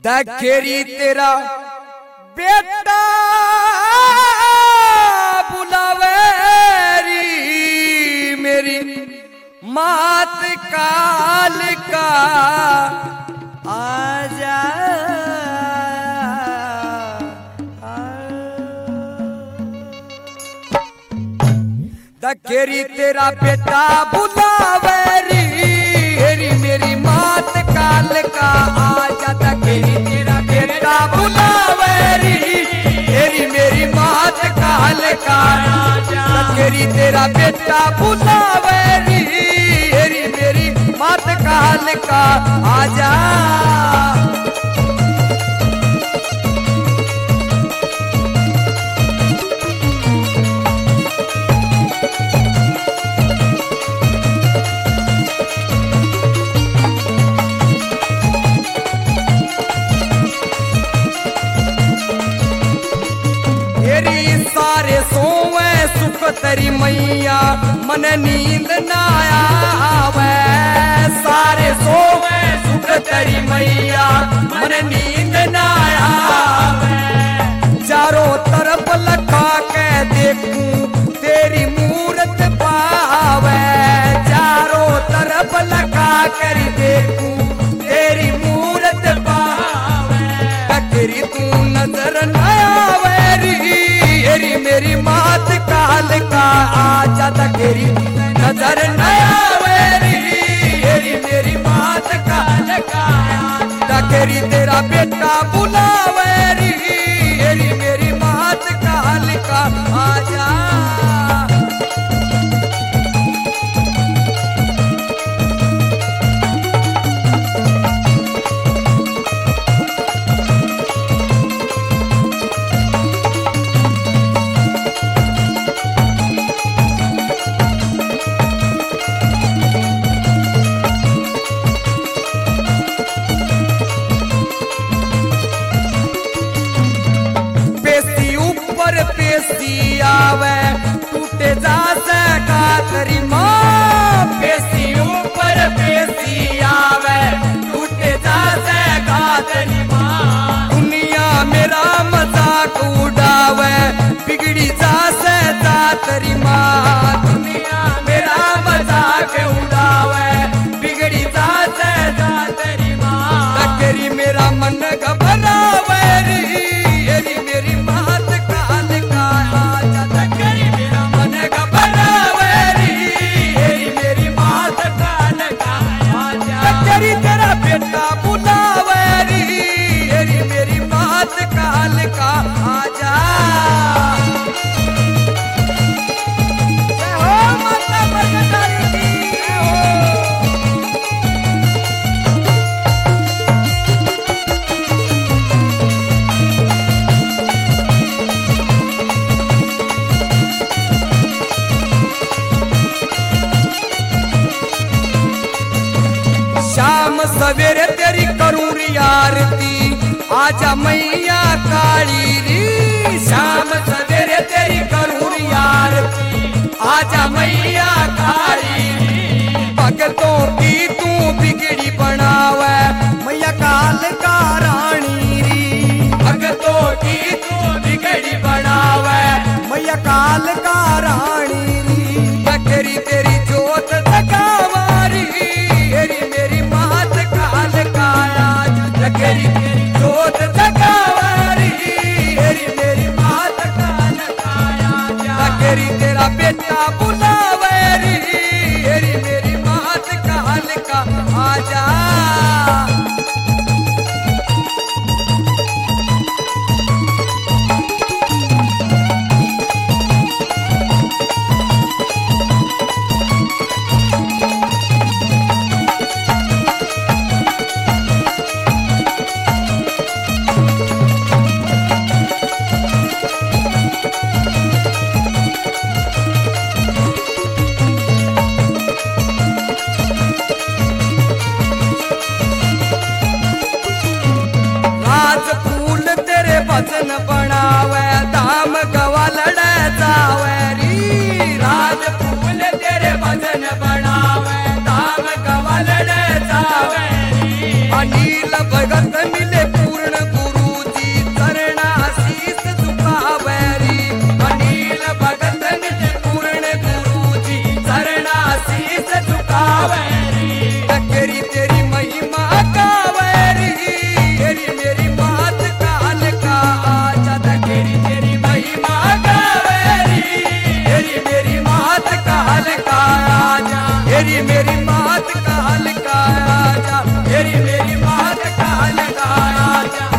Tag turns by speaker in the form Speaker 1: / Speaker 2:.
Speaker 1: दखेरी तेरा बेटा बुलावेरी मेरी मात काल का आजा दखेरी तेरा बेटा बुलावेरी मेरी मात काल का आजा दखेरी तेरा बेटा बुलावेरी मेरी मात काल का आजा दखेरी तेरा बेटा बुलावेरी मेरी मात काल का आजा सोवे सुख तेरी मैया मन नींद ना आवे सारे सोवे सुख तेरी मैया मन नींद ना आवे चारों तरफ लखा के देखूं तेरी मूरत पावे चारों तरफ लखा कर देखूं तेरी मूरत पावे ककरी तू नजर न आवे मेरी मात काल का आजा दखेरी नजर न आवेरी मेरी मात काल का दखेरी तेरा बेटा बुलावेरी मेरी मात काल का आजा पेशी आवे टूटे जा सका तेरी माँ पेशी ऊपर पेशी आवे टूटे जा सका तेरी माँ दुनिया मेरा मजाक उड़ावे बिगड़ी जा सका तेरी माँ दुनिया मेरा मजाक उड़ावे बिगड़ी जा सका तेरी माँ दखेरी मेरा मन घबरावे मेरी मात काल का आजा दखेरी मेरा मन घबरावेरी मेरी मात काल का आजा दखेरी तेरा बेटा बुलावेरी मेरी मात काल का आजा जय हो माता बरकतारी की जय हो शाम सवेरे तेरी करूं री आरती आजा मैया काली री शाम सवेरे तेरी करूं री आरती आजा मैया काली री भगतों की तू बिगड़ी बनावे मैया काल का रानी री भगतों की तू बिगड़ी बनावे मैया काल का रानी री दखेरी तेरी जोत जगावारी मेरी मात काल का आज दखेरी तेरी जोत जगावारी मेरी मात काल का आज दखेरी तेरा बेटा बुलावेरी मेरी मात काल का आजा भजन बनावे धाम गवा लड़े जावे री राज फूल तेरे भजन बनावे धाम गवा लड़े जावे री अनिल भगत मिले पूर्ण मेरी मात का हल्का आजा, तेरी मेरी मात का हल्का आजा।